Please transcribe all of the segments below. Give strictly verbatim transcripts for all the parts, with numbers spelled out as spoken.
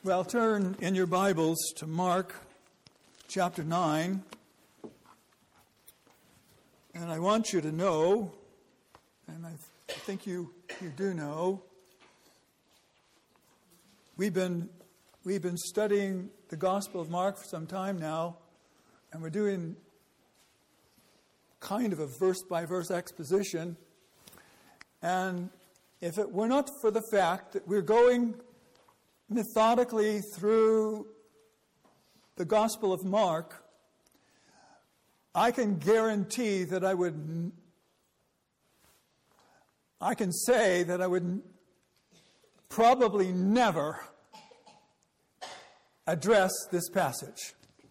Well, turn in your Bibles to Mark chapter nine. And I want you to know, and I think you, you do know, we've been we've been studying the Gospel of Mark for some time now, and we're doing kind of a verse-by-verse exposition. And if it were not for the fact that we're going methodically through the Gospel of Mark, I can guarantee that I would, I can say that I would probably never address this passage.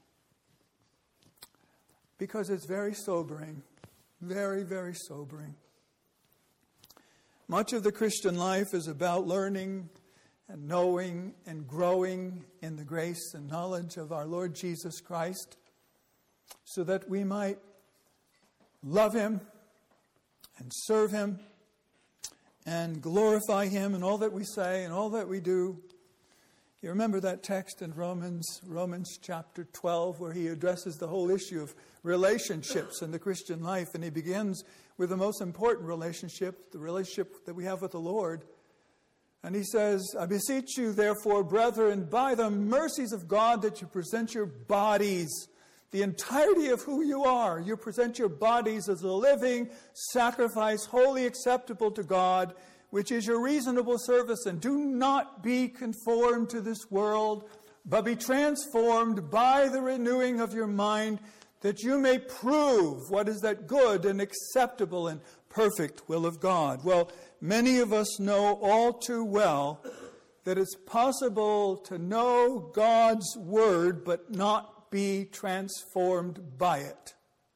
Because it's very sobering, very, very sobering. Much of the Christian life is about learning and knowing and growing in the grace and knowledge of our Lord Jesus Christ, so that we might love Him and serve Him and glorify Him in all that we say and all that we do. You remember that text in Romans, Romans chapter twelve, where he addresses the whole issue of relationships in the Christian life, and he begins with the most important relationship, the relationship that we have with the Lord. And he says, I beseech you, therefore, brethren, by the mercies of God, that you present your bodies, the entirety of who you are. You present your bodies as a living sacrifice, wholly acceptable to God, which is your reasonable service. And do not be conformed to this world, but be transformed by the renewing of your mind, that you may prove what is that good and acceptable and perfect will of God. Well, many of us know all too well that it's possible to know God's Word but not be transformed by it.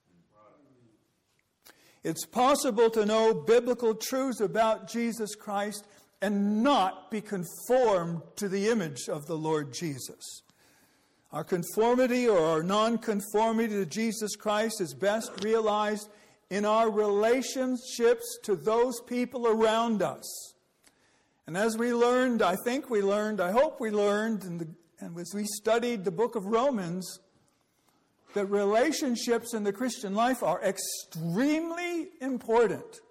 It's possible to know biblical truths about Jesus Christ and not be conformed to the image of the Lord Jesus. Our conformity or our non-conformity to Jesus Christ is best realized in our relationships to those people around us. And as we learned, I think we learned, I hope we learned, in the, and as we studied the book of Romans, that relationships in the Christian life are extremely important.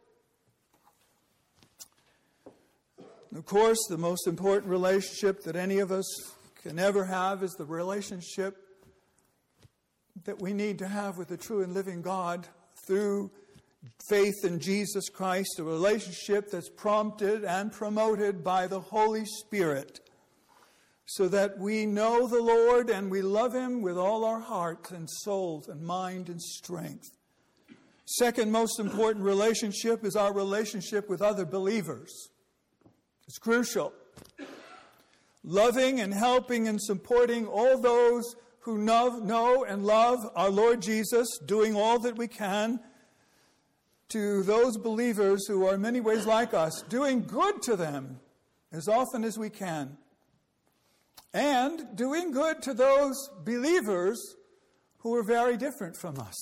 And of course, the most important relationship that any of us can ever have is the relationship that we need to have with the true and living God through faith in Jesus Christ, a relationship that's prompted and promoted by the Holy Spirit, so that we know the Lord and we love Him with all our heart and soul and mind and strength. Second most important relationship is our relationship with other believers. It's crucial. Loving and helping and supporting all those who know, know and love our Lord Jesus, doing all that we can to those believers who are in many ways like us, doing good to them as often as we can, and doing good to those believers who are very different from us.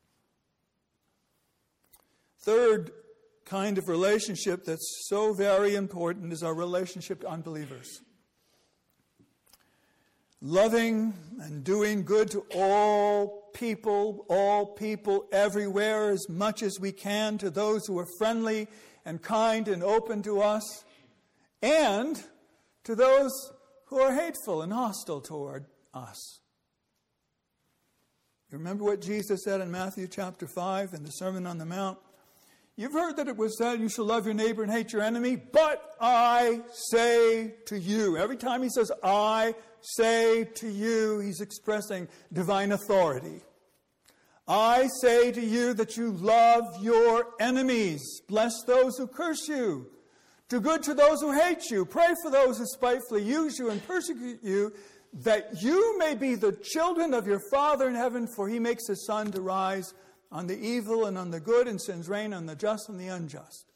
Third kind of relationship that's so very important is our relationship to unbelievers. Loving and doing good to all people, all people everywhere, as much as we can, to those who are friendly and kind and open to us, and to those who are hateful and hostile toward us. You remember what Jesus said in Matthew chapter five in the Sermon on the Mount? You've heard that it was said, you shall love your neighbor and hate your enemy, but I say to you. Every time he says, I say to you, he's expressing divine authority. I say to you that you love your enemies. Bless those who curse you. Do good to those who hate you. Pray for those who spitefully use you and persecute you, that you may be the children of your Father in heaven, for He makes His sun to rise on the evil and on the good, and sends rain on the just and the unjust.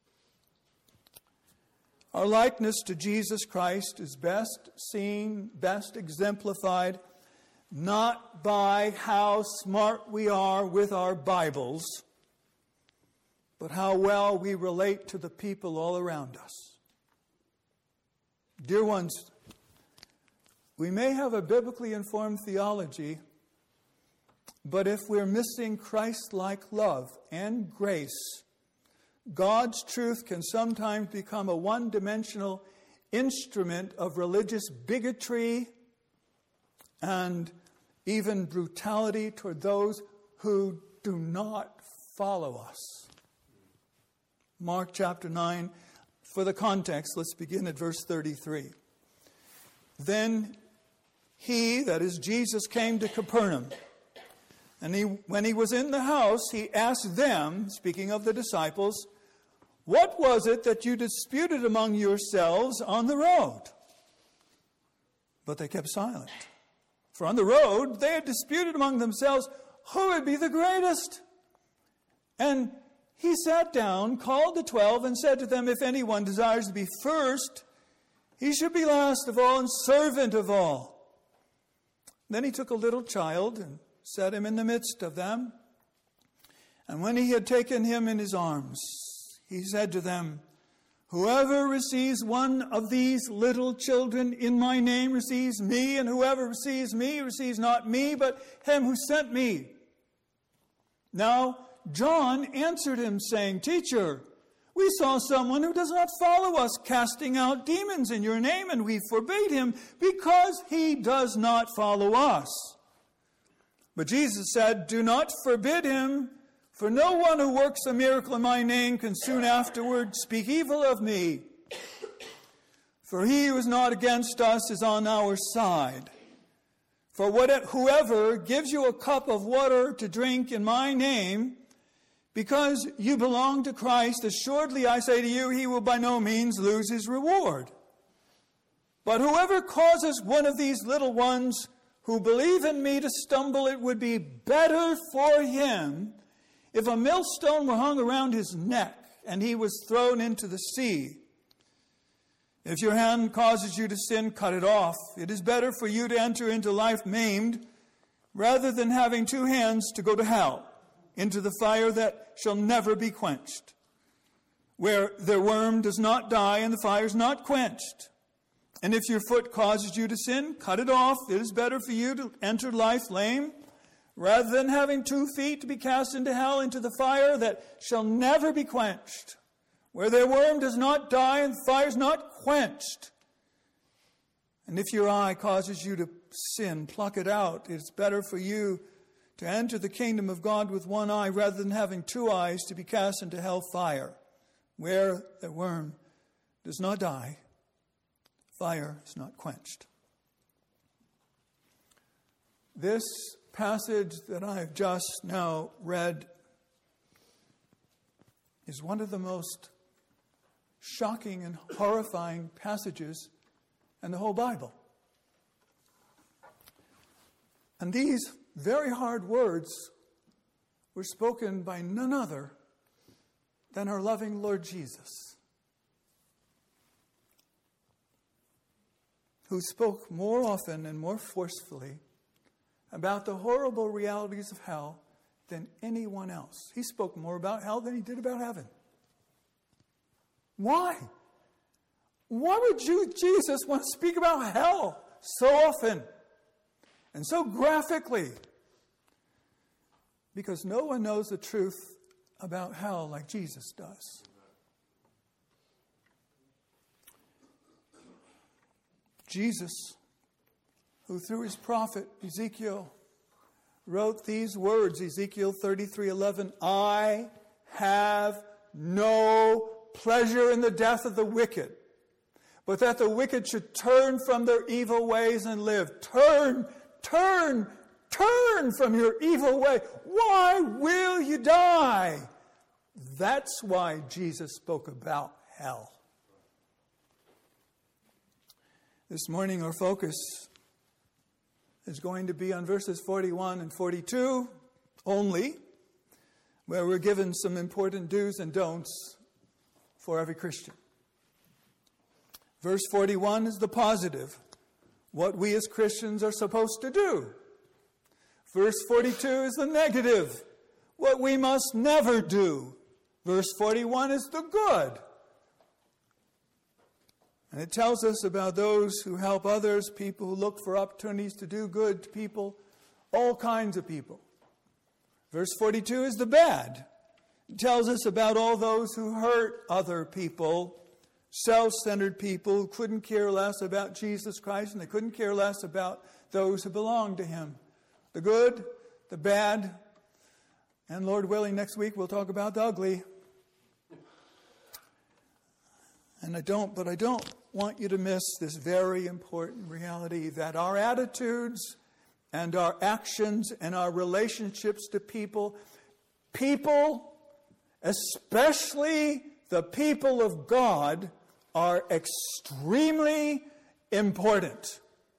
Our likeness to Jesus Christ is best seen, best exemplified, not by how smart we are with our Bibles, but how well we relate to the people all around us. Dear ones, We may have a biblically informed theology, but if we're missing Christ-like love and grace, God's truth can sometimes become a one-dimensional instrument of religious bigotry and even brutality toward those who do not follow us. Mark chapter nine, for the context, let's begin at verse thirty-three. Then he, that is Jesus, came to Capernaum. And he, when he was in the house, he asked them, speaking of the disciples, "What was it that you disputed among yourselves on the road?" But they kept silent. For on the road they had disputed among themselves who would be the greatest. And he sat down, called the twelve, and said to them, "If anyone desires to be first, he should be last of all and servant of all." Then he took a little child and set him in the midst of them. And when he had taken him in his arms, he said to them, "Whoever receives one of these little children in my name receives me, and whoever receives me receives not me, but him who sent me." Now John answered him, saying, "Teacher, we saw someone who does not follow us casting out demons in your name, and we forbade him because he does not follow us." But Jesus said, "Do not forbid him, for no one who works a miracle in my name can soon afterward speak evil of me. For he who is not against us is on our side. For what, whoever gives you a cup of water to drink in my name, because you belong to Christ, assuredly I say to you, he will by no means lose his reward. But whoever causes one of these little ones who believe in me to stumble, it would be better for him if a millstone were hung around his neck and he was thrown into the sea. If your hand causes you to sin, cut it off. It is better for you to enter into life maimed rather than having two hands to go to hell, into the fire that shall never be quenched, where their worm does not die and the fire is not quenched. And if your foot causes you to sin, cut it off. It is better for you to enter life lame rather than having two feet to be cast into hell, into the fire that shall never be quenched, where their worm does not die and the fire is not quenched. And if your eye causes you to sin, pluck it out. It is better for you to enter the kingdom of God with one eye rather than having two eyes to be cast into hell fire, where the worm does not die, fire is not quenched. This passage that I've just now read is one of the most shocking and horrifying passages in the whole Bible. And these very hard words were spoken by none other than our loving Lord Jesus, who spoke more often and more forcefully about the horrible realities of hell than anyone else. He spoke more about hell than he did about heaven. Why? Why would you, Jesus, want to speak about hell so often and so graphically? Because no one knows the truth about hell like Jesus does. Jesus, who through his prophet Ezekiel wrote these words, Ezekiel thirty-three eleven, "I have no pleasure in the death of the wicked, but that the wicked should turn from their evil ways and live." Turn, turn, turn from your evil way. Why will you die? That's why Jesus spoke about hell. This morning our focus is going to be on verses forty-one and forty-two only, where we're given some important do's and don'ts for every Christian. Verse forty-one is the positive, what we as Christians are supposed to do. Verse forty-two is the negative, what we must never do. Verse forty-one is the good. And it tells us about those who help others, people who look for opportunities to do good to people, all kinds of people. Verse forty-two is the bad. It tells us about all those who hurt other people, self-centered people who couldn't care less about Jesus Christ, and they couldn't care less about those who belong to Him. The good, the bad, and Lord willing, next week we'll talk about the ugly. And I don't, but I don't want you to miss this very important reality that our attitudes and our actions and our relationships to people, people, especially the people of God, are extremely important.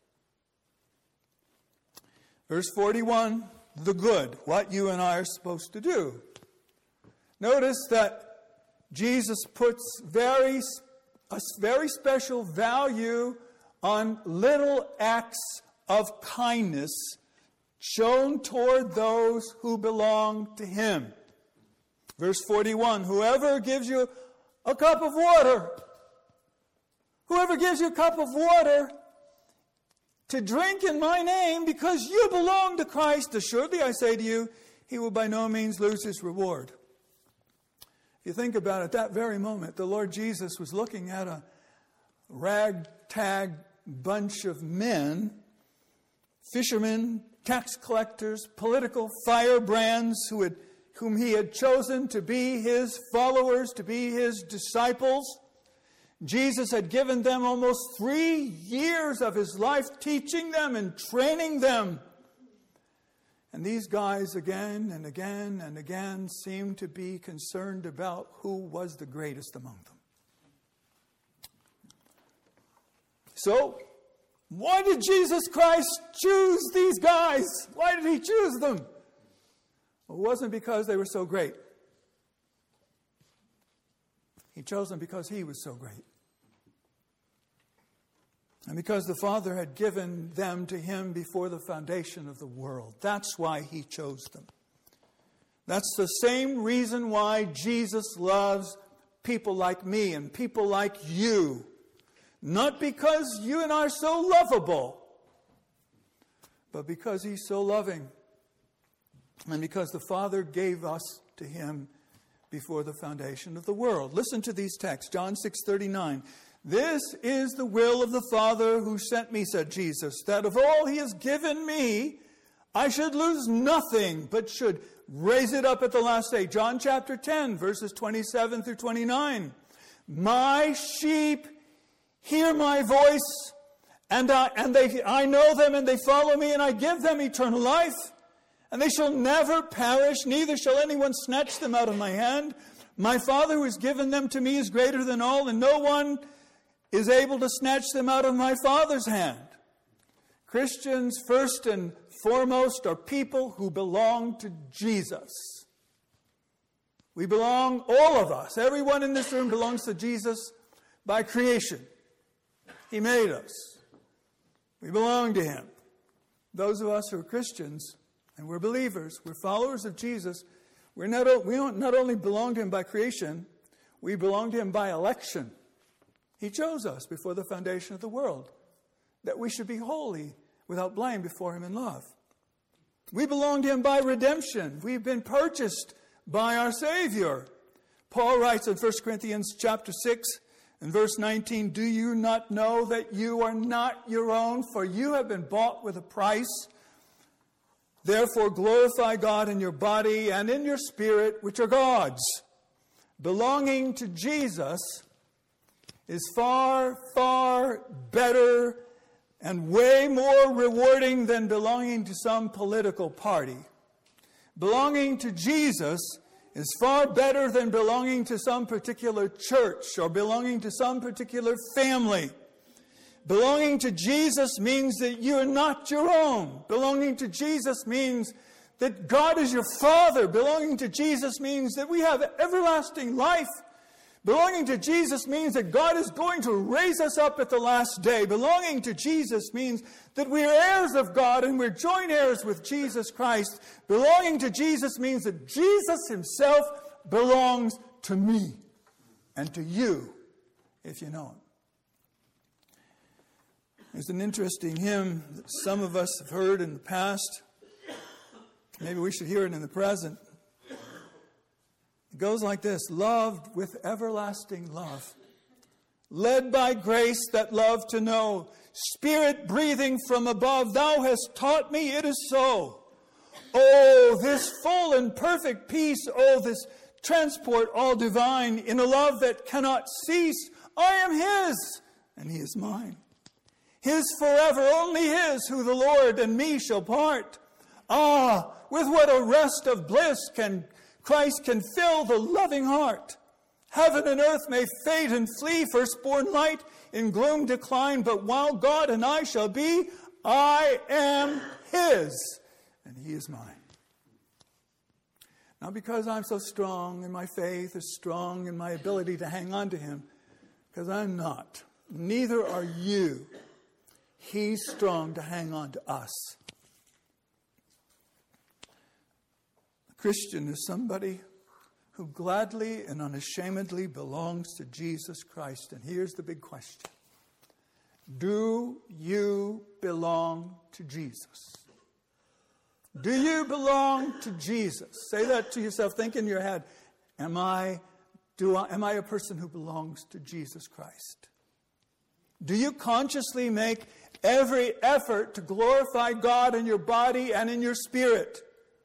Verse forty-one, the good, what you and I are supposed to do. Notice that Jesus puts very, a very special value on little acts of kindness shown toward those who belong to Him. Verse forty-one, whoever gives you a cup of water, whoever gives you a cup of water to drink in my name because you belong to Christ, assuredly I say to you, he will by no means lose his reward. If you think about it, at that very moment, the Lord Jesus was looking at a ragtag bunch of men, fishermen, tax collectors, political firebrands who had, whom he had chosen to be his followers, to be his disciples. Jesus had given them almost three years of his life teaching them and training them. And these guys again and again and again seemed to be concerned about who was the greatest among them. So, why did Jesus Christ choose these guys? Why did he choose them? Well, it wasn't because they were so great. He chose them because he was so great. And because the Father had given them to him before the foundation of the world. That's why he chose them. That's the same reason why Jesus loves people like me and people like you. Not because you and I are so lovable, but because he's so loving. And because the Father gave us to him before the foundation of the world. Listen to these texts. John six thirty-nine. This is the will of the Father who sent me, said Jesus, that of all he has given me, I should lose nothing, but should raise it up at the last day. John chapter ten, verses twenty-seven through twenty-nine. My sheep hear my voice, and I, and they, I know them, and they follow me, and I give them eternal life. And they shall never perish, neither shall anyone snatch them out of my hand. My Father who has given them to me is greater than all, and no one is able to snatch them out of my Father's hand. Christians, first and foremost, are people who belong to Jesus. We belong, all of us, everyone in this room belongs to Jesus by creation. He made us. We belong to him. Those of us who are Christians, and we're believers, we're followers of Jesus, we're not, we don't not only belong to him by creation, we belong to him by election. He chose us before the foundation of the world, that we should be holy, without blame before him in love. We belong to him by redemption. We've been purchased by our Savior. Paul writes in First Corinthians chapter six and verse nineteen, do you not know that you are not your own, for you have been bought with a price? Therefore glorify God in your body and in your spirit, which are God's. Belonging to Jesus is far, far better and way more rewarding than belonging to some political party. Belonging to Jesus is far better than belonging to some particular church or belonging to some particular family. Belonging to Jesus means that you are not your own. Belonging to Jesus means that God is your Father. Belonging to Jesus means that we have everlasting life. Belonging to Jesus means that God is going to raise us up at the last day. Belonging to Jesus means that we are heirs of God and we're joint heirs with Jesus Christ. Belonging to Jesus means that Jesus himself belongs to me and to you, if you know him. There's an interesting hymn that some of us have heard in the past. Maybe we should hear it in the present. It goes like this: loved with everlasting love, led by grace that love to know, Spirit breathing from above, thou hast taught me it is so. Oh, this full and perfect peace, oh, this transport all divine, in a love that cannot cease. I am His, and He is mine. His forever, only His, who the Lord and me shall part. Ah, with what a rest of bliss can Christ can fill the loving heart. Heaven and earth may fade and flee, firstborn light in gloom decline, but while God and I shall be, I am His, and He is mine. Not because I'm so strong and my faith is strong and my ability to hang on to Him, because I'm not. Neither are you. He's strong to hang on to us. A Christian is somebody who gladly and unashamedly belongs to Jesus Christ. And here's the big question: do you belong to Jesus? Do you belong to Jesus? Say that to yourself. Think in your head, am I, do I, am I a person who belongs to Jesus Christ? Do you consciously make every effort to glorify God in your body and in your spirit?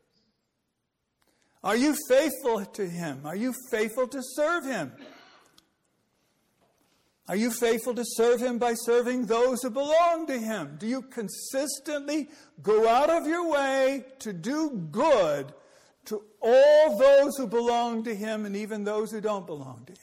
Are you faithful to Him? Are you faithful to serve Him? Are you faithful to serve Him by serving those who belong to Him? Do you consistently go out of your way to do good to all those who belong to Him and even those who don't belong to Him?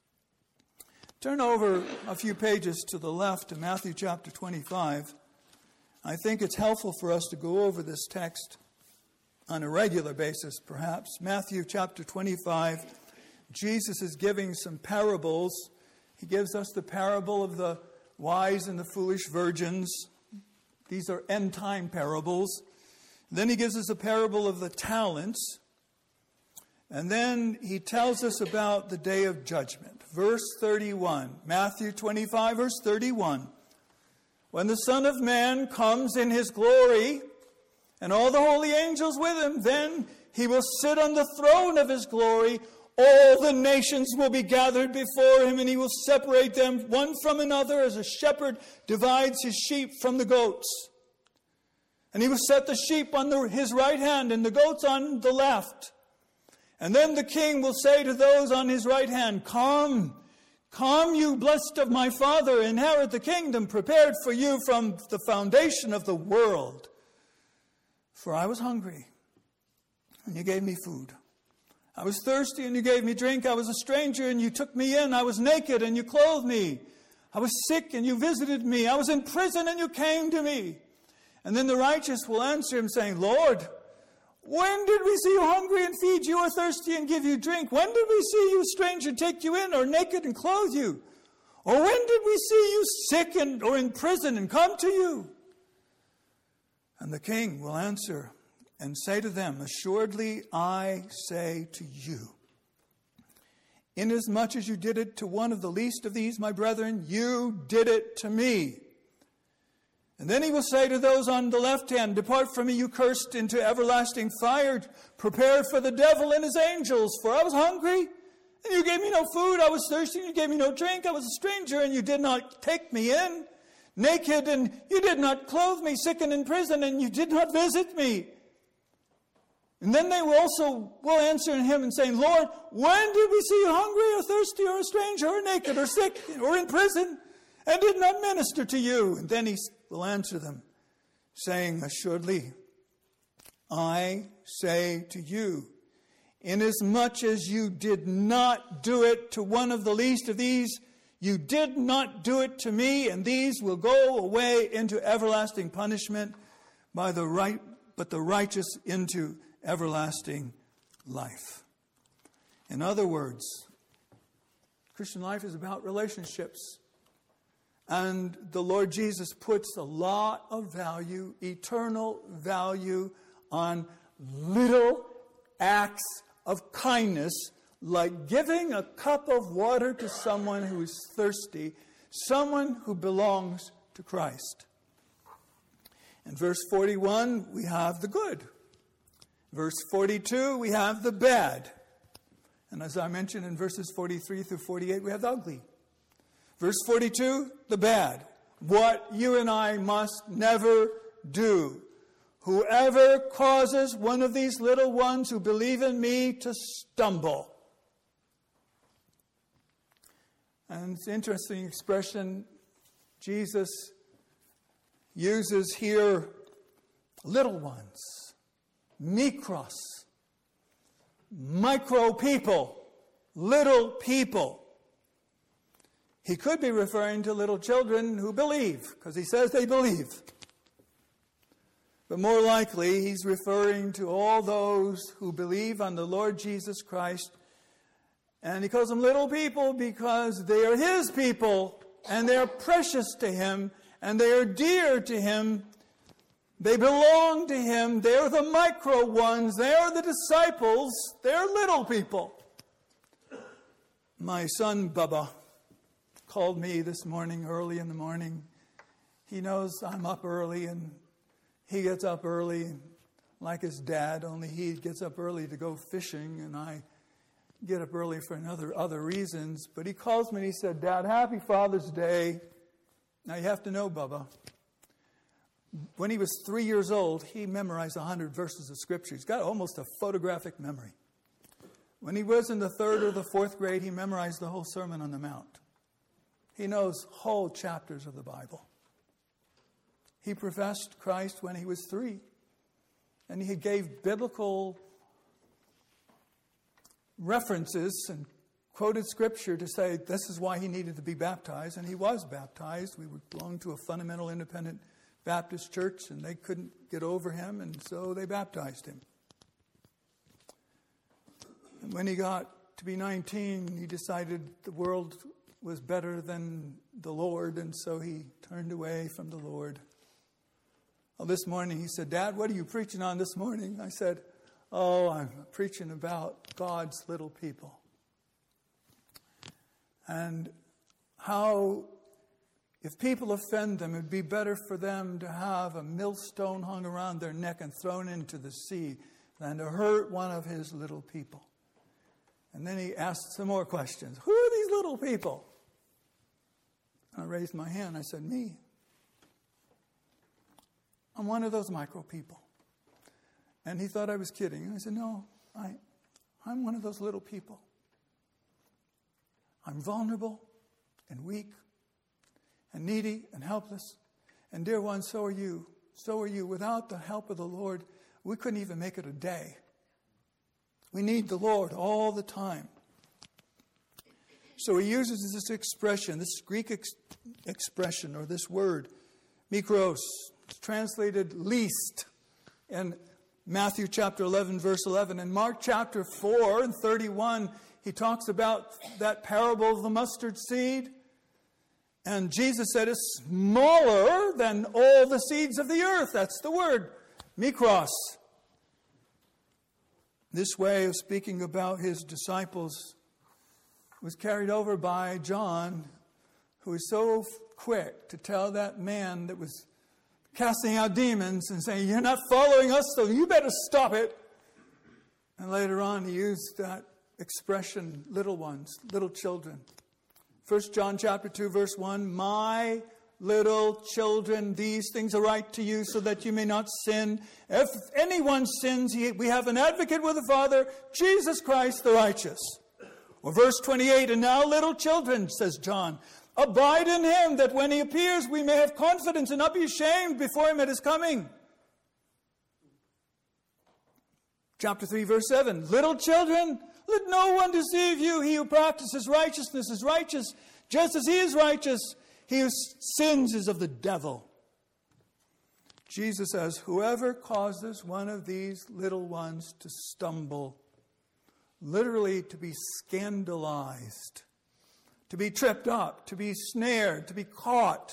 Turn over a few pages to the left to Matthew chapter twenty-five. I think it's helpful for us to go over this text on a regular basis, perhaps. Matthew chapter twenty-five, Jesus is giving some parables. He gives us the parable of the wise and the foolish virgins. These are end-time parables. Then he gives us a parable of the talents. And then he tells us about the day of judgment. Verse thirty-one, Matthew twenty-five, verse thirty-one. When the Son of Man comes in His glory, and all the holy angels with Him, then He will sit on the throne of His glory. All the nations will be gathered before Him, and He will separate them one from another as a shepherd divides his sheep from the goats. And He will set the sheep on the, His right hand and the goats on the left. And then the King will say to those on His right hand, Come, come, you blessed of my Father, inherit the kingdom prepared for you from the foundation of the world. For I was hungry, and you gave me food. I was thirsty, and you gave me drink. I was a stranger, and you took me in. I was naked, and you clothed me. I was sick, and you visited me. I was in prison, and you came to me. And then the righteous will answer Him, saying, Lord, when did we see you hungry and feed you, or thirsty and give you drink? When did we see you a stranger, take you in, or naked and clothe you? Or when did we see you sick and, or in prison and come to you? And the King will answer and say to them, Assuredly I say to you, inasmuch as you did it to one of the least of these, my brethren, you did it to me. And then He will say to those on the left hand, Depart from me, you cursed, into everlasting fire, prepared for the devil and his angels. For I was hungry, and you gave me no food. I was thirsty, and you gave me no drink. I was a stranger, and you did not take me in. Naked, and you did not clothe me. Sick and in prison, and you did not visit me. And then they will also will answer Him and saying, Lord, when did we see you hungry or thirsty or a stranger or naked or sick or in prison and did not minister to you? And then He will answer them, saying, Assuredly, I say to you, inasmuch as you did not do it to one of the least of these, you did not do it to me, and these will go away into everlasting punishment, by the right, but the righteous into everlasting life. In other words, Christian life is about relationships. And the Lord Jesus puts a lot of value, eternal value, on little acts of kindness, like giving a cup of water to someone who is thirsty, someone who belongs to to Christ. In verse forty-one, we have the good. Verse forty-two, we have the bad. And as I mentioned in verses forty-three through forty-eight, we have the ugly. Verse forty-two, the bad. What you and I must never do. Whoever causes one of these little ones who believe in me to stumble. And it's an interesting expression Jesus uses here, little ones, mikros, micro people, little people. He could be referring to little children who believe, because he says they believe. But more likely, he's referring to all those who believe on the Lord Jesus Christ. And he calls them little people because they are his people, and they are precious to him, and they are dear to him. They belong to him. They are the micro ones. They are the disciples. They are little people. My son, Bubba, called me this morning, early in the morning. He knows I'm up early, and he gets up early like his dad, only he gets up early to go fishing, and I get up early for another other reasons. But he calls me and he said, Dad, happy Father's Day. Now you have to know, Bubba, when he was three years old, he memorized one hundred verses of Scripture. He's got almost a photographic memory. When he was in the third or the fourth grade, he memorized the whole Sermon on the Mount. He knows whole chapters of the Bible. He professed Christ when he was three. And he gave biblical references and quoted Scripture to say this is why he needed to be baptized. And he was baptized. We belonged to a fundamental independent Baptist church, and they couldn't get over him, and so they baptized him. And when he got to be nineteen, he decided the world was better than the Lord, and so he turned away from the Lord. Well, this morning he said, Dad, what are you preaching on this morning? I said, oh, I'm preaching about God's little people. And how if people offend them, it would be better for them to have a millstone hung around their neck and thrown into the sea than to hurt one of his little people. And then he asked some more questions. Who are these little people? I raised my hand. I said, me. I'm one of those micro people. And he thought I was kidding. And I said, no, I, I'm one of those little people. I'm vulnerable and weak and needy and helpless. And dear one, so are you. So are you. Without the help of the Lord, we couldn't even make it a day. We need the Lord all the time. So he uses this expression, this Greek ex- expression, or this word, mikros, translated least, in Matthew chapter eleven, verse eleven. In Mark chapter four and thirty-one, he talks about that parable of the mustard seed. And Jesus said it's smaller than all the seeds of the earth. That's the word, mikros. This way of speaking about his disciples was carried over by John, who was so quick to tell that man that was casting out demons and saying, you're not following us, so you better stop it. And later on he used that expression, little ones, little children. First John chapter two, verse one, my little children, these things are right to you so that you may not sin. If anyone sins, he, we have an advocate with the Father, Jesus Christ the righteous. Or verse twenty-eight, and now little children, says John, abide in him, that when he appears we may have confidence and not be ashamed before him at his coming. Chapter three, verse seven, little children, let no one deceive you. He who practices righteousness is righteous, just as he is righteous. He who sins is of the devil. Jesus says, whoever causes one of these little ones to stumble, literally to be scandalized, to be tripped up, to be snared, to be caught,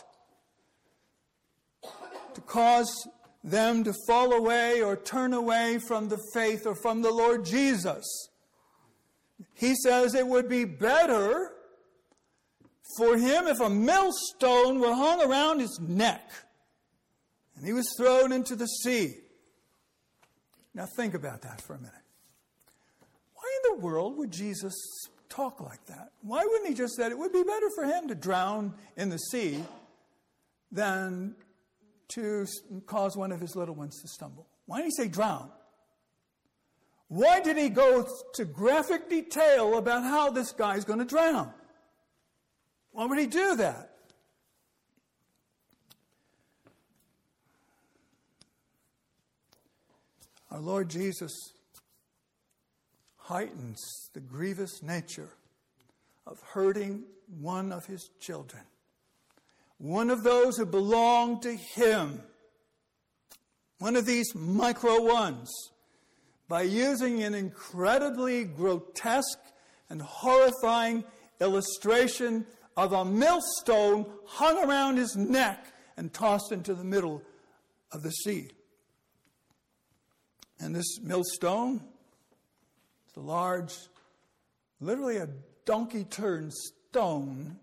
to cause them to fall away or turn away from the faith or from the Lord Jesus. He says it would be better for him if a millstone were hung around his neck and he was thrown into the sea. Now think about that for a minute. Why in the world would Jesus talk like that? Why wouldn't he just say it would be better for him to drown in the sea than to cause one of his little ones to stumble? Why didn't he say drown? Why did he go to graphic detail about how this guy's going to drown? Why would he do that? Our Lord Jesus heightens the grievous nature of hurting one of his children, one of those who belong to him, one of these micro ones, by using an incredibly grotesque and horrifying illustration of a millstone hung around his neck and tossed into the middle of the sea. And this millstone is a large, literally a donkey-turned stone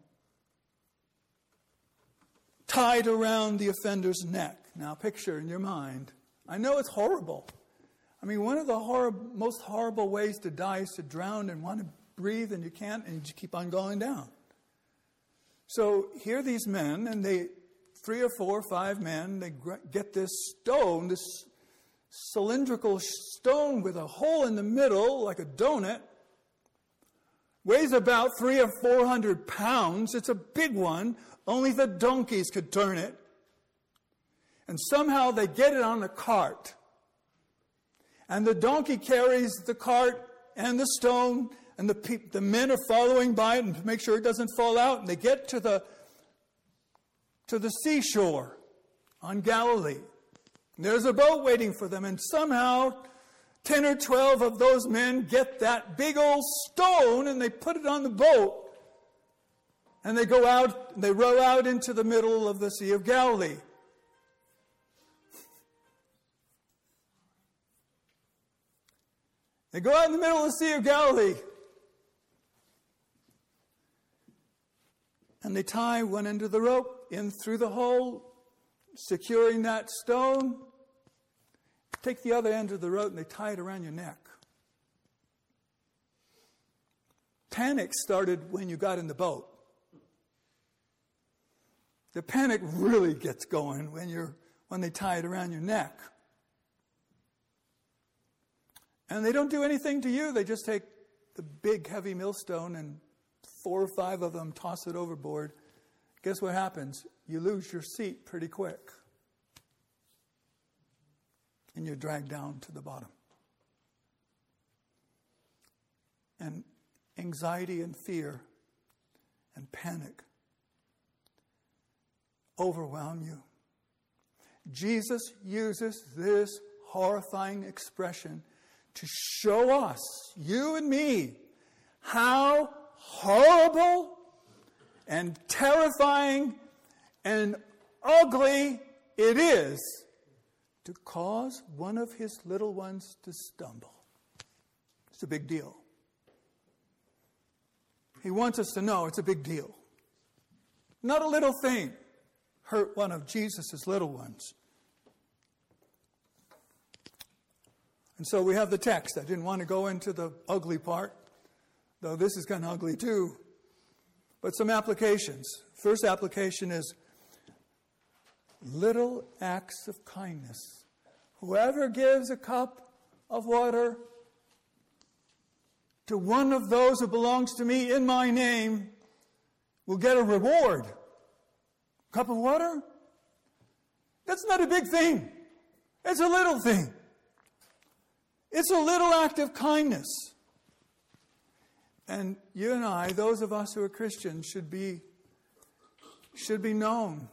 tied around the offender's neck. Now picture in your mind. I know it's horrible. I mean, one of the horrib- most horrible ways to die is to drown and want to breathe and you can't and you keep on going down. So here are these men, and they, three or four or five men, they get this stone, this cylindrical stone with a hole in the middle like a donut, weighs about three or four hundred pounds. It's a big one. Only the donkeys could turn it. And somehow they get it on a cart. And the donkey carries the cart and the stone, and the pe- the men are following by it and to make sure it doesn't fall out. And they get to the to the seashore on Galilee. And there's a boat waiting for them, and somehow ten or twelve of those men get that big old stone and they put it on the boat. And they go out, and they row out into the middle of the Sea of Galilee. They go out in the middle of the Sea of Galilee. And they tie one end of the rope in through the hole, securing that stone. Take the other end of the rope and they tie it around your neck. Panic started when you got in the boat. The panic really gets going when you're when they tie it around your neck. And they don't do anything to you. They just take the big heavy millstone and four or five of them toss it overboard. Guess what happens? You lose your seat pretty quick. And you're dragged down to the bottom. And anxiety and fear and panic overwhelm you. Jesus uses this horrifying expression to show us, you and me, how horrible and terrifying and ugly it is to cause one of his little ones to stumble. It's a big deal. He wants us to know it's a big deal. Not a little thing. Hurt one of Jesus' little ones. And so we have the text. I didn't want to go into the ugly part, though this is kind of ugly too. But some applications. First application is little acts of kindness. Whoever gives a cup of water to one of those who belongs to me in my name will get a reward. Cup of water? That's not a big thing. It's a little thing. It's a little act of kindness. And you and I, those of us who are Christians, should be, should be known.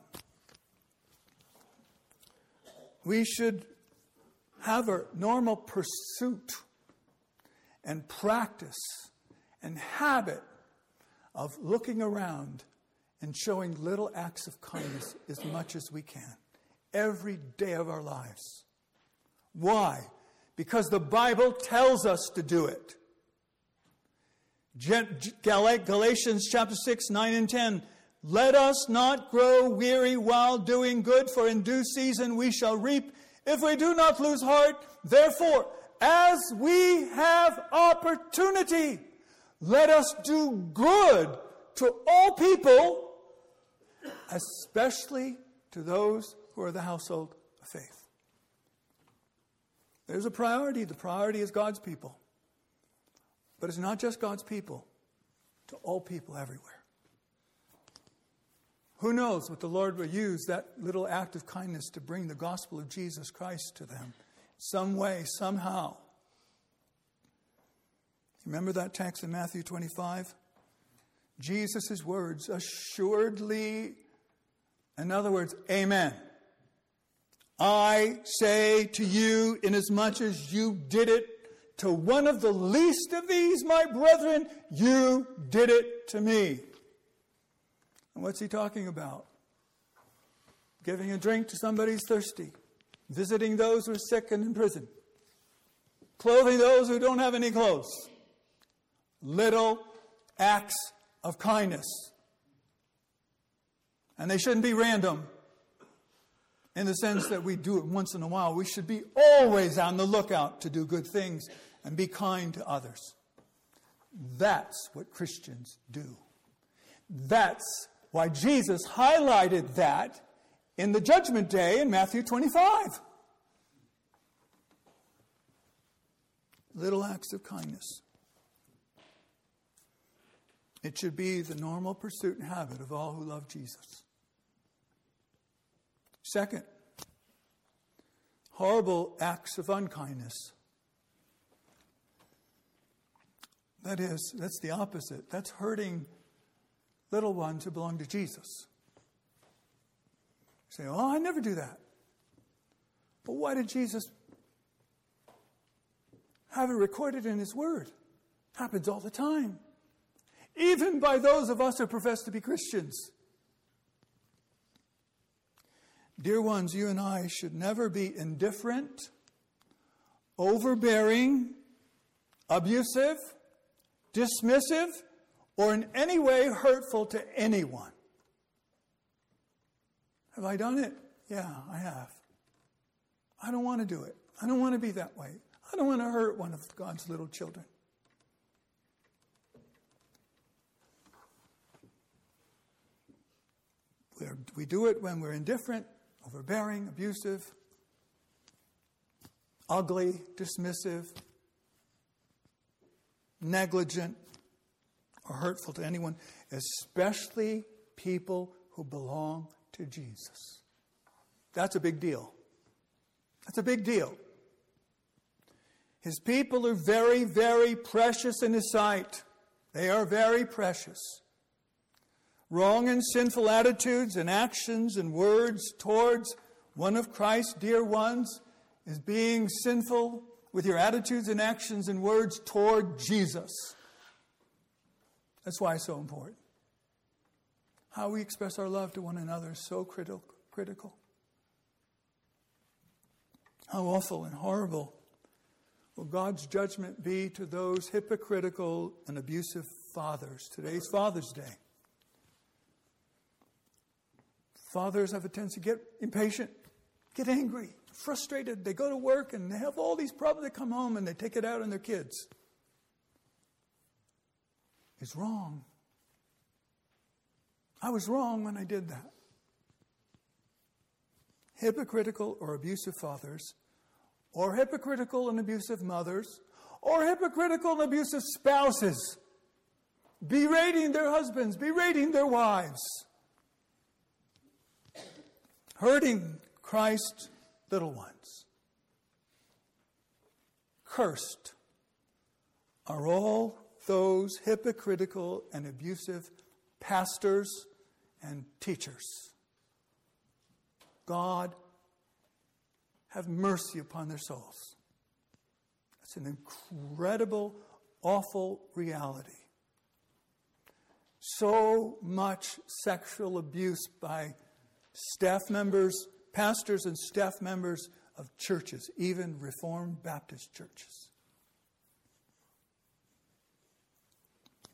We should have a normal pursuit and practice and habit of looking around and showing little acts of kindness as much as we can. Every day of our lives. Why? Because the Bible tells us to do it. Galatians chapter six, nine and ten. Let us not grow weary while doing good, for in due season we shall reap if we do not lose heart. Therefore, as we have opportunity, let us do good to all people, especially to those who are the household of faith. There's a priority. The priority is God's people. But it's not just God's people, to all people everywhere. Who knows what the Lord will use that little act of kindness to bring the gospel of Jesus Christ to them. Some way, somehow. Remember that text in Matthew twenty-five? Jesus' words, assuredly, in other words, amen. I say to you, inasmuch as you did it to one of the least of these, my brethren, you did it to me. And what's he talking about? Giving a drink to somebody who's thirsty. Visiting those who are sick and in prison. Clothing those who don't have any clothes. Little acts of kindness. And they shouldn't be random in the sense that we do it once in a while. We should be always on the lookout to do good things and be kind to others. That's what Christians do. That's why Jesus highlighted that in the judgment day in Matthew twenty-five. Little acts of kindness. It should be the normal pursuit and habit of all who love Jesus. Second, horrible acts of unkindness. That is, that's the opposite. That's hurting little ones who belong to Jesus. You say, oh, I never do that. But why did Jesus have it recorded in His Word? It happens all the time. Even by those of us who profess to be Christians. Dear ones, you and I should never be indifferent, overbearing, abusive, dismissive, or in any way hurtful to anyone. Have I done it? Yeah, I have. I don't want to do it. I don't want to be that way. I don't want to hurt one of God's little children. We're, we do it when we're indifferent, overbearing, abusive, ugly, dismissive, negligent, or hurtful to anyone, especially people who belong to Jesus. That's a big deal. That's a big deal. His people are very, very precious in His sight. They are very precious. Wrong and sinful attitudes and actions and words towards one of Christ's dear ones is being sinful with your attitudes and actions and words toward Jesus. That's why it's so important. How we express our love to one another is so critical. critical. How awful and horrible will God's judgment be to those hypocritical and abusive fathers. Today's Father's Day. Fathers have a tendency to get impatient, get angry, frustrated. They go to work and they have all these problems. They come home and they take it out on their kids. It's wrong. I was wrong when I did that. Hypocritical or abusive fathers, or hypocritical and abusive mothers, or hypocritical and abusive spouses, berating their husbands, berating their wives, hurting Christ's little ones. Cursed are all those hypocritical and abusive pastors and teachers. God, have mercy upon their souls. That's an incredible, awful reality. So much sexual abuse by staff members, pastors and staff members of churches, even Reformed Baptist churches.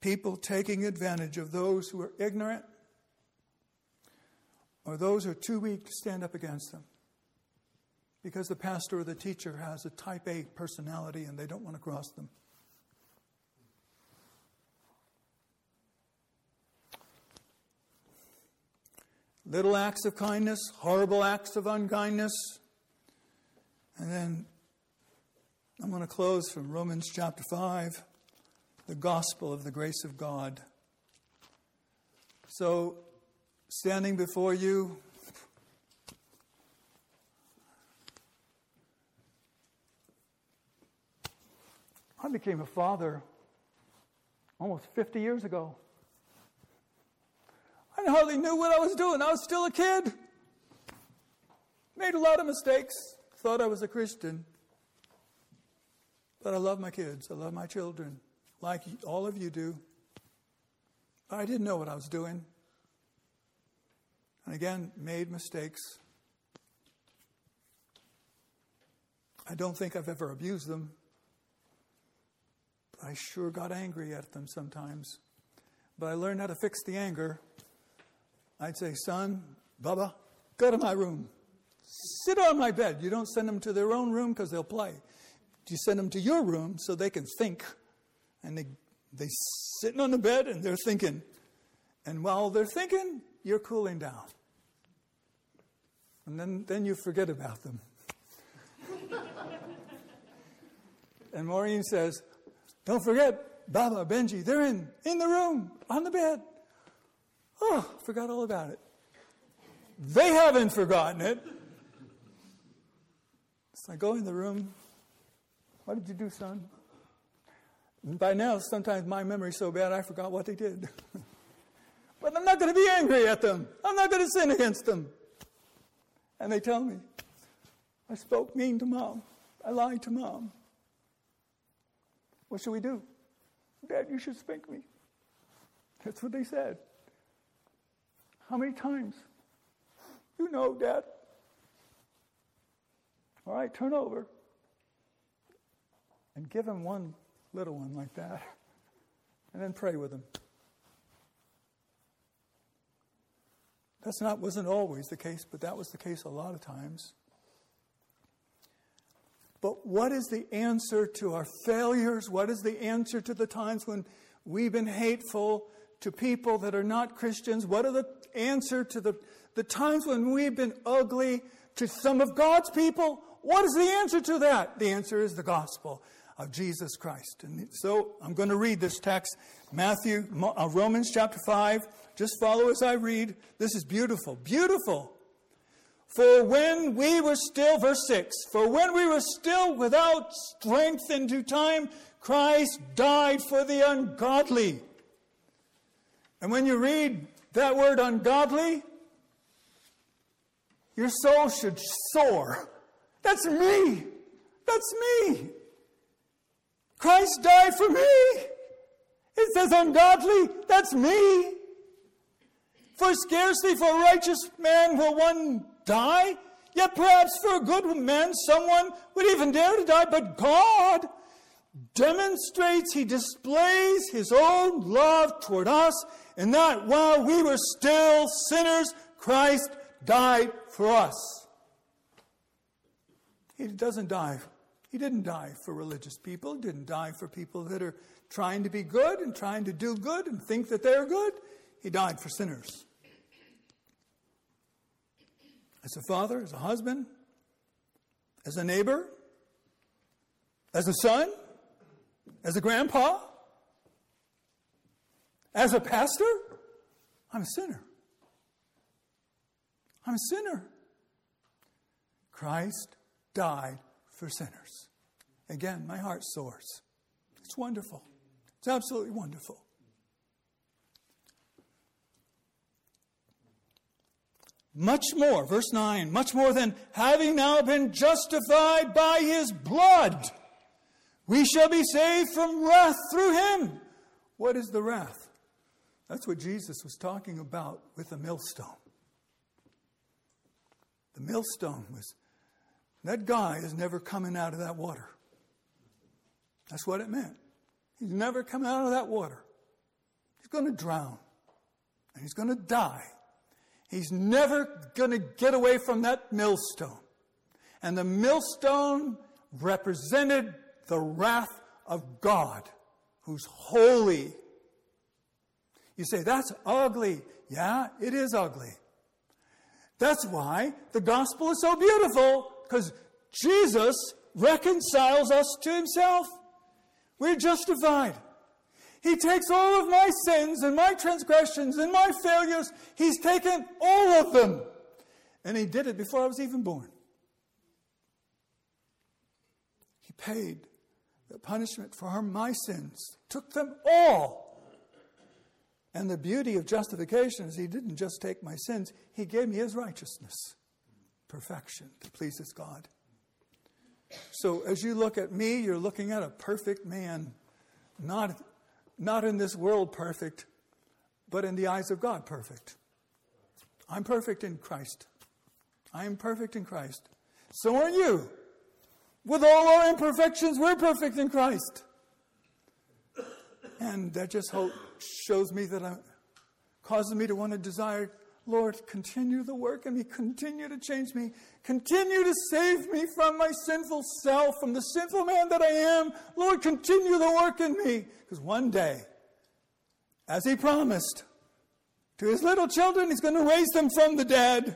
people taking advantage of those who are ignorant or those who are too weak to stand up against them. Because the pastor or the teacher has a type A personality and they don't want to cross them. Little acts of kindness, horrible acts of unkindness. And then I'm going to close from Romans chapter five, the gospel of the grace of God. So, standing before you, I became a father almost fifty years ago. I hardly knew what I was doing. I was still a kid. Made a lot of mistakes. Thought I was a Christian. But I love my kids. I love my children. Like all of you do. But I didn't know what I was doing. And again, made mistakes. I don't think I've ever abused them. But I sure got angry at them sometimes. But I learned how to fix the anger. I'd say, son, Bubba, go to my room. Sit on my bed. You don't send them to their own room because they'll play. You send them to your room so they can think. And they they sitting on the bed and they're thinking. And while they're thinking, you're cooling down. And then, then you forget about them. And Maureen says, don't forget, Baba, Benji, they're in, in the room, on the bed. Oh, forgot all about it. They haven't forgotten it. So I go in the room. What did you do, son? And by now, sometimes my memory's so bad I forgot what they did. But I'm not going to be angry at them. I'm not going to sin against them. And they tell me, I spoke mean to mom. I lied to mom. What should we do? Dad, you should spank me. That's what they said. How many times? You know, Dad. All right, turn over. And give him one little one like that. And then pray with him. That's not wasn't always the case, but that was the case a lot of times. But what is the answer to our failures? What is the answer to the times when we've been hateful to people that are not Christians? What are the answer to the, the times when we've been ugly to some of God's people? What is the answer to that? The answer is the gospel of Jesus Christ. And so I'm going to read this text, Matthew, uh, Romans chapter five. Just follow as I read. This is beautiful, beautiful. For when we were still, verse six, for when we were still without strength in due time, Christ died for the ungodly. And when you read that word ungodly, your soul should soar. That's me. That's me. Christ died for me. It says ungodly. That's me. For scarcely for a righteous man will one die, yet perhaps for a good man someone would even dare to die. But God demonstrates, He displays His own love toward us in that while we were still sinners, Christ died for us. He doesn't die. He didn't die for religious people. He didn't die for people that are trying to be good and trying to do good and think that they're good. He died for sinners. As a father, as a husband, as a neighbor, as a son, as a grandpa, as a pastor, I'm a sinner. I'm a sinner. Christ died for sinners. Again, my heart soars. It's wonderful. It's absolutely wonderful. Much more, verse nine, much more than having now been justified by His blood, we shall be saved from wrath through Him. What is the wrath? That's what Jesus was talking about with the millstone. The millstone was, that guy is never coming out of that water. That's what it meant. He's never come out of that water. He's going to drown. And he's going to die. He's never going to get away from that millstone. And the millstone represented the wrath of God, who's holy. You say, that's ugly. Yeah, it is ugly. That's why the gospel is so beautiful, because Jesus reconciles us to himself. We're justified. He takes all of my sins and my transgressions and my failures. He's taken all of them. And he did it before I was even born. He paid the punishment for my sins. Took them all. And the beauty of justification is he didn't just take my sins. He gave me his righteousness. Perfection that pleases God. So as you look at me, you're looking at a perfect man. Not, not in this world perfect, but in the eyes of God perfect. I'm perfect in Christ. I am perfect in Christ. So are you. With all our imperfections, we're perfect in Christ. And that just hope shows me that I, causes me to want to desire, Lord, continue the work in me, continue to change me, continue to save me from my sinful self, from the sinful man that I am. Lord, continue the work in me. Because one day, as he promised to his little children, he's going to raise them from the dead.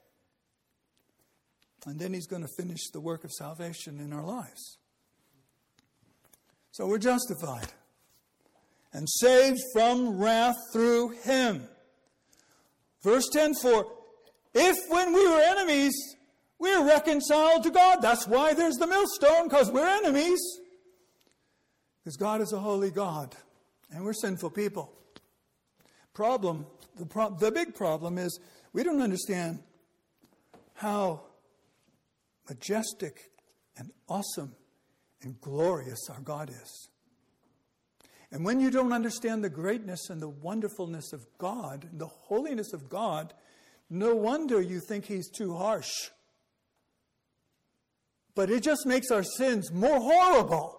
And then he's going to finish the work of salvation in our lives. So we're justified and saved from wrath through him. Verse ten, for if when we were enemies, we are reconciled to God. That's why there's the millstone, because we're enemies. Because God is a holy God, and we're sinful people. Problem, the, pro- the big problem is we don't understand how majestic and awesome and glorious our God is. And when you don't understand the greatness and the wonderfulness of God and the holiness of God, no wonder you think he's too harsh. But it just makes our sins more horrible.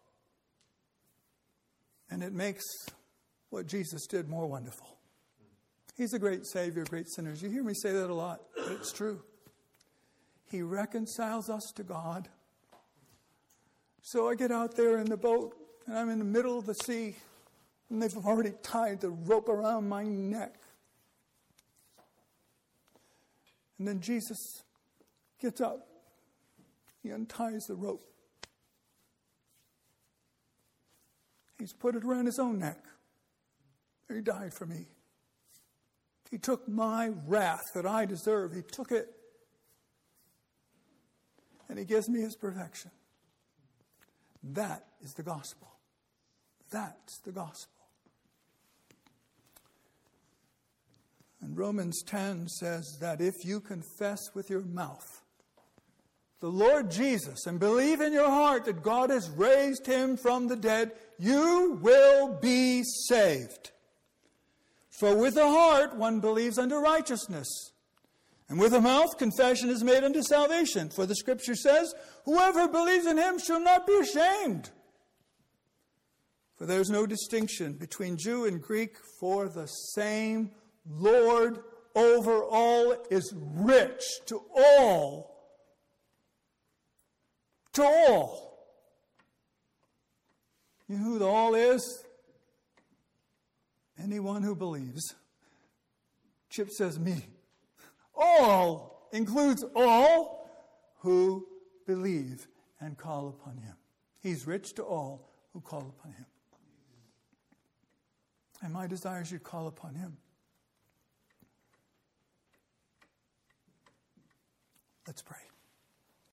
And it makes what Jesus did more wonderful. He's a great Savior, great sinners. You hear me say that a lot, but it's true. He reconciles us to God. So I get out there in the boat, and I'm in the middle of the sea, and they've already tied the rope around my neck. And then Jesus gets up. He unties the rope. He's put it around his own neck. He died for me. He took my wrath that I deserve. He took it. And he gives me his perfection. That is the gospel. That's the gospel. And Romans ten says that if you confess with your mouth the Lord Jesus and believe in your heart that God has raised him from the dead, you will be saved. For with the heart one believes unto righteousness, and with the mouth confession is made unto salvation. For the scripture says, whoever believes in him shall not be ashamed. For there is no distinction between Jew and Greek, for the same Lord over all is rich to all. To all. You know who the all is? Anyone who believes. Chip says me. All includes all who believe and call upon him. He's rich to all who call upon him. And my desire is you call upon him. Let's pray.